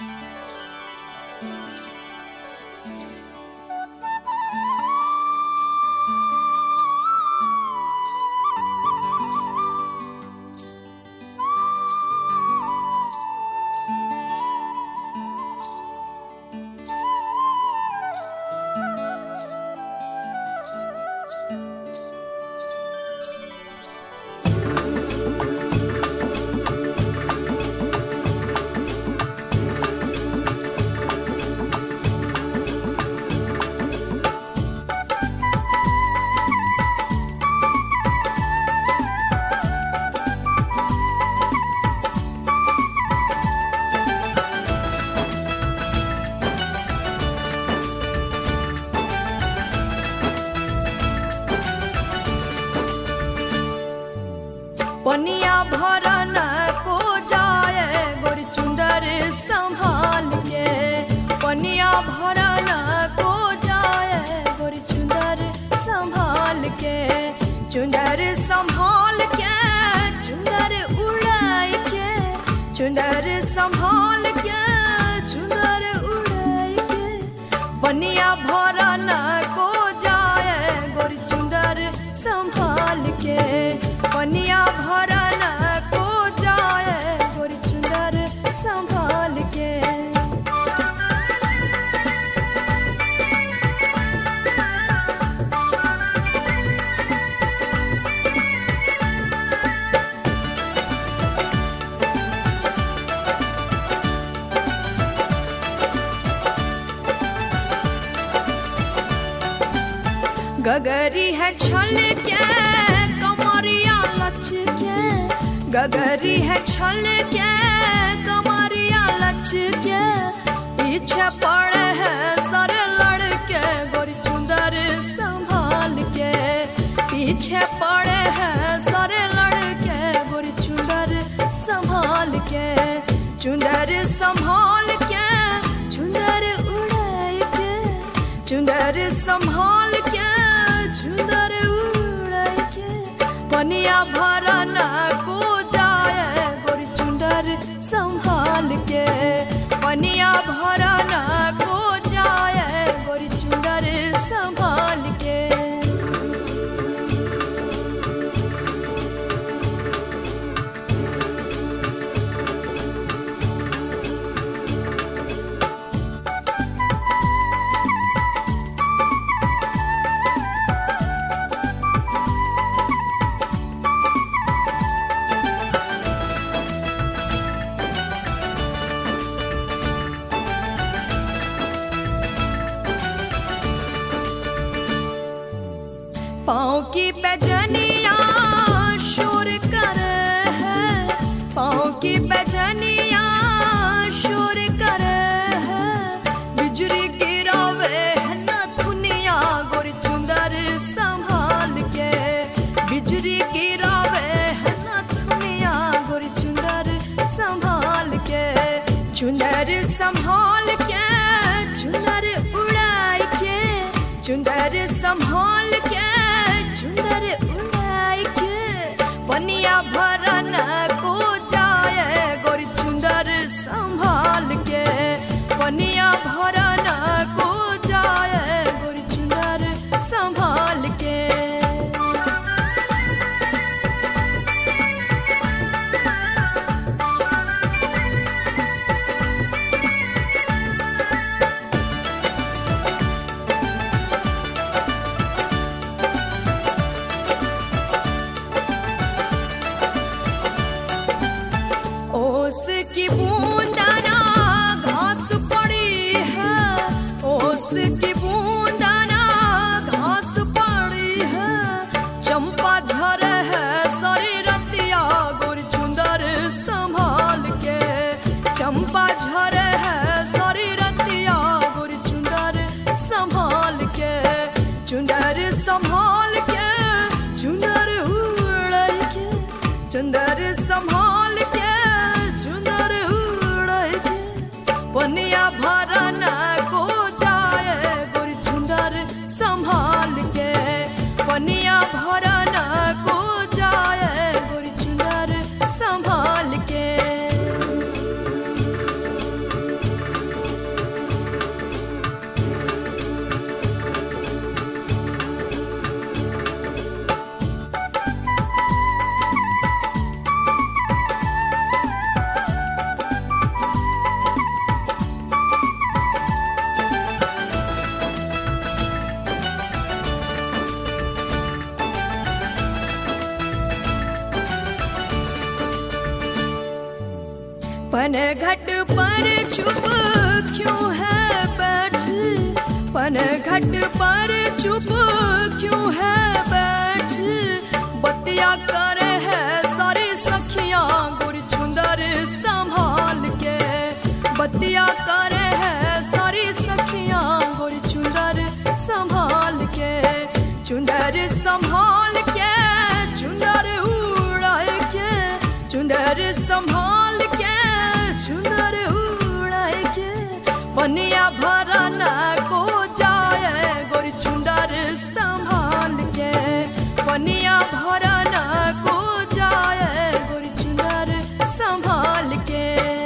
पनिया भरन को जाए गोरी चुंदर संभाल के, पनिया भरन को जाए गोरी चुंदर संभाल के, चुंदर संभाल के, चुंदर उड़ाई के, चुंदर संभाल के, चुंदर उड़ाई के, पनिया भरन को जाए गोरी चुंदर संभाल के, पनिया भरन को जाए गोरी चुंदर संभाल के। गगरी है छल के कमरिया लच के, गगरी है छल के कमरिया लच के, पीछे पड़े है सर लड़के गोरी चुंदर संभाल के, पीछे पड़े है सर लड़के गोरी चुंदर संभाल के, चुंदर संभाल के, चुंदर उड़ाई के, चुंदर संभाल के, चुंदर उड़ाई के, पनिया भरन को जाए गोरी चुंदर संभाल के, पनिया भरन को जाए गोरी चुंदर संभाल के। पाँव की पैजनिया शोर करे है, पाँव की पैजनिया शोर करे है, बिजली गिरावे है नथुनिया गोरी चुंदर संभाल के, बिजली गिरावे है नथुनिया गोरी चुंदर संभाल के, चुंदर संभाल के, चुंदर उड़ाई के, चुंदर संभाल के, चुंदर उड़ाई के, पनिया भरन को जाए गोरी चुंदर संभाल के, पनिया भरन को जाए गोरी चुंदर संभाल के। ओस की बूंदना घास पड़ी है, ओस की बूंदना घास पड़ी है, चंपा झरे है सारी रतिया गोरी चुंदर संभाल के, चंपा झरे है सारी रतिया गोरी चुंदर संभाल के, चुंदर संभाल के, चुंदर उड़ाई के, चुंदर संभाल के, चुंदर उड़ाई के, पनिया भरन को जाए गोरी चुंदर संभाल के, पनिया भरन को जाए गोरी चुंदर संभाल के। पनघट पर चुप क्यों है बैठी, पनघट पर चुप क्यों है बैठी, बतिया करे है सारी सखियां गुर चुंदर संभाल के, बतिया करे है सारी सखियां गुर चुंदर संभाल के, चुंदर संभाल के चुंदर उड़ाए के, चुंदर संभाल के चुंदर उड़ाए के, पनिया भरना को जाए गोर चुंदर संभाल के, पनिया भरना को जाए गोर चुंदर संभाल के।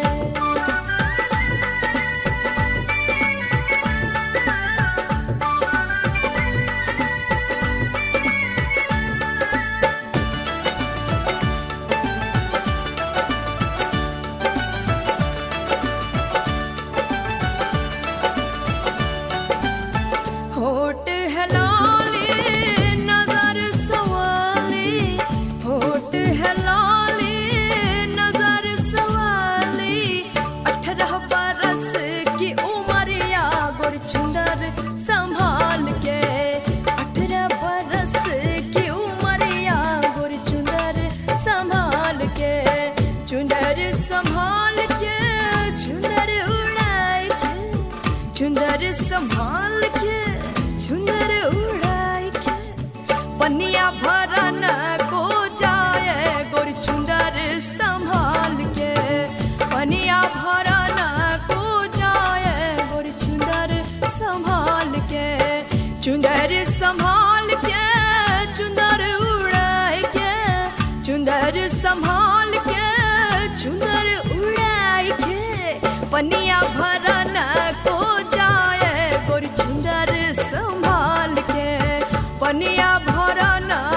होठ है लाली नजर सवाली, होठ है लाली नजर सवाली, 18 बरस की उमरिया गोर चुंदर संभाल के, 18 बरस की उमरिया गोर चुंदर संभाल के, चुंदर संभाल के चुंदर उड़ाए के, चुंदर संभाल के चुंदर उड़ाए के, पनिया भरना को जाए गोर चुंदर संभाल के, पनिया भरना को जाए गोर चुंदर संभाल के, चुंदर संभाल के चुंदर उड़ाए के, चुंदर संभाल के चुंदर उड़ाए के, पनिया भरना को जाए गोर चुंदर संभाल के, पनिया भरना